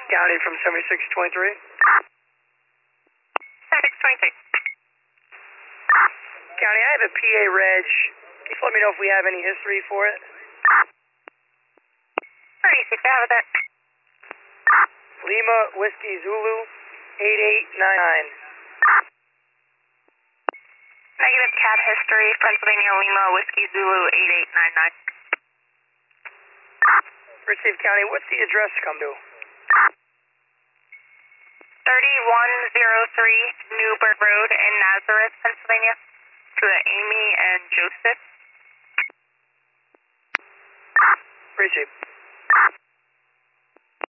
County from 7623. 7623. County, I have a PA reg. Can you let me know if we have any history for it? Pretty easy to have with it. Lima Whiskey Zulu 8899. Negative cat history, Pennsylvania Lima Whiskey Zulu 8899. Received, County. What's the address to come to? 3103 Newburgh Road in Nazareth, Pennsylvania. To Amy and Joseph. Received.